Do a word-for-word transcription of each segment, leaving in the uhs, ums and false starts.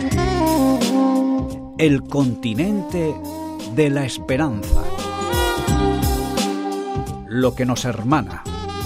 El continente de la esperanza. Lo que nos hermana.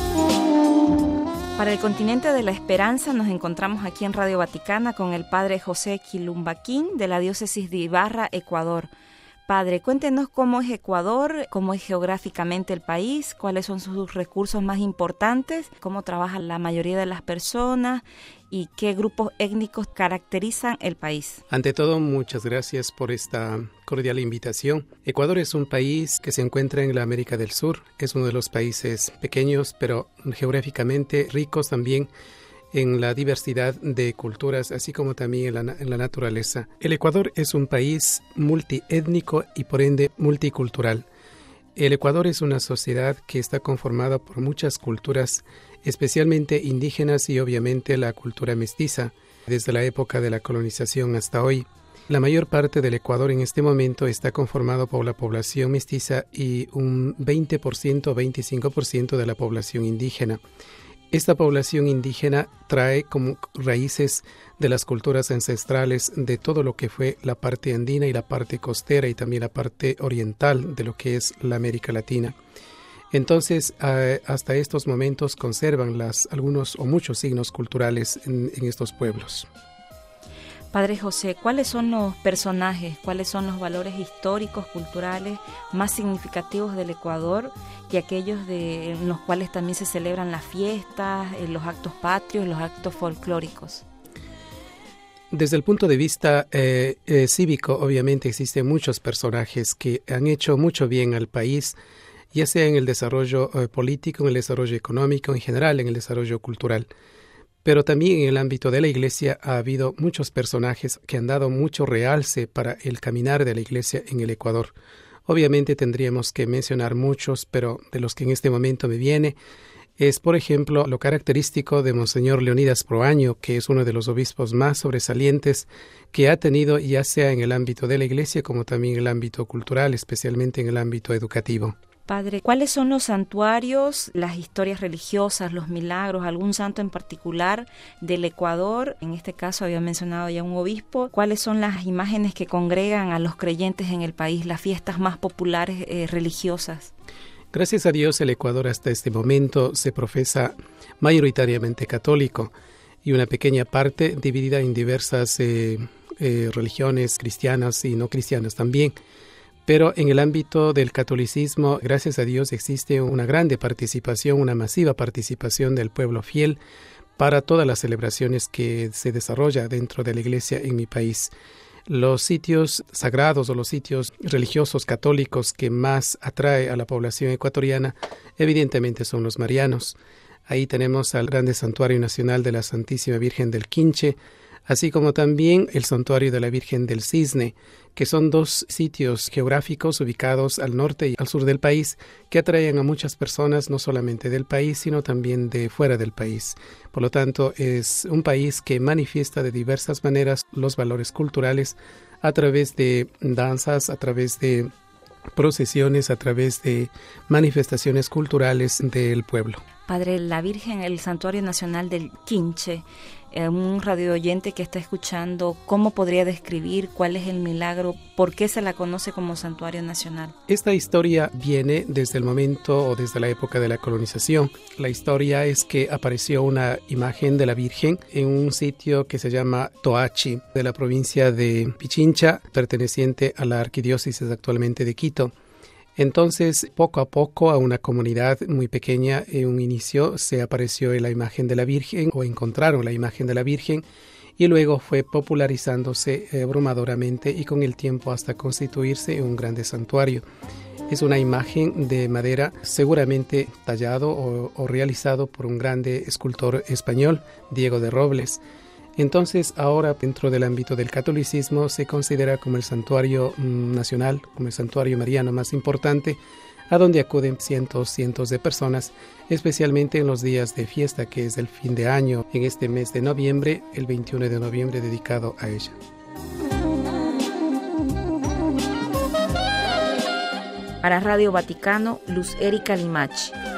Para el continente de la esperanza nos encontramos aquí en Radio Vaticana con el padre José Quilumbaquín de la diócesis de Ibarra, Ecuador. Padre, cuéntenos cómo es Ecuador, cómo es geográficamente el país, cuáles son sus recursos más importantes, cómo trabaja la mayoría de las personas y qué grupos étnicos caracterizan el país. Ante todo, muchas gracias por esta cordial invitación. Ecuador es un país que se encuentra en la América del Sur. Es uno de los países pequeños, pero geográficamente ricos también en la diversidad de culturas, así como también en la, en la naturaleza. El Ecuador es un país multiétnico y por ende multicultural. El Ecuador es una sociedad que está conformada por muchas culturas, especialmente indígenas y obviamente la cultura mestiza, desde la época de la colonización hasta hoy. La mayor parte del Ecuador en este momento está conformado por la población mestiza y un veinte por ciento, veinticinco por ciento de la población indígena. Esta población indígena trae como raíces de las culturas ancestrales de todo lo que fue la parte andina y la parte costera y también la parte oriental de lo que es la América Latina. Entonces, eh, hasta estos momentos conservan las, algunos o muchos signos culturales en, en estos pueblos. Padre José, ¿cuáles son los personajes, cuáles son los valores históricos, culturales más significativos del Ecuador y aquellos de, en los cuales también se celebran las fiestas, los actos patrios, los actos folclóricos? Desde el punto de vista eh, eh, cívico, obviamente existen muchos personajes que han hecho mucho bien al país, ya sea en el desarrollo eh, político, en el desarrollo económico, en general en el desarrollo cultural. Pero también en el ámbito de la Iglesia ha habido muchos personajes que han dado mucho realce para el caminar de la Iglesia en el Ecuador. Obviamente tendríamos que mencionar muchos, pero de los que en este momento me viene es, por ejemplo, lo característico de Monseñor Leonidas Proaño, que es uno de los obispos más sobresalientes que ha tenido, ya sea en el ámbito de la Iglesia como también en el ámbito cultural, especialmente en el ámbito educativo. Padre, ¿cuáles son los santuarios, las historias religiosas, los milagros, algún santo en particular del Ecuador? En este caso había mencionado ya un obispo. ¿Cuáles son las imágenes que congregan a los creyentes en el país, las fiestas más populares eh, religiosas? Gracias a Dios, el Ecuador hasta este momento se profesa mayoritariamente católico y una pequeña parte dividida en diversas eh, eh, religiones cristianas y no cristianas también. Pero en el ámbito del catolicismo, gracias a Dios, existe una grande participación, una masiva participación del pueblo fiel para todas las celebraciones que se desarrolla dentro de la Iglesia en mi país. Los sitios sagrados o los sitios religiosos católicos que más atrae a la población ecuatoriana, evidentemente son los marianos. Ahí tenemos al grande santuario nacional de la Santísima Virgen del Quinche, así como también el santuario de la Virgen del Cisne, que son dos sitios geográficos ubicados al norte y al sur del país que atraen a muchas personas, no solamente del país, sino también de fuera del país. Por lo tanto, es un país que manifiesta de diversas maneras los valores culturales a través de danzas, a través de procesiones, a través de manifestaciones culturales del pueblo. Padre, la Virgen, el Santuario Nacional del Quinche, eh, un radio oyente que está escuchando, ¿cómo podría describir cuál es el milagro? ¿Por qué se la conoce como Santuario Nacional? Esta historia viene desde el momento o desde la época de la colonización. La historia es que apareció una imagen de la Virgen en un sitio que se llama Toachi, de la provincia de Pichincha, perteneciente a la arquidiócesis actualmente de Quito. Entonces, poco a poco, a una comunidad muy pequeña, en un inicio se apareció la imagen de la Virgen o encontraron la imagen de la Virgen y luego fue popularizándose eh, abrumadoramente y con el tiempo hasta constituirse en un grande santuario. Es una imagen de madera seguramente tallado o, o realizado por un grande escultor español, Diego de Robles. Entonces, ahora dentro del ámbito del catolicismo se considera como el santuario mm, nacional, como el santuario mariano más importante, a donde acuden cientos, cientos de personas, especialmente en los días de fiesta, que es el fin de año, en este mes de noviembre, el veintiuno de noviembre, dedicado a ella. Para Radio Vaticano, Luz Erika Limachi.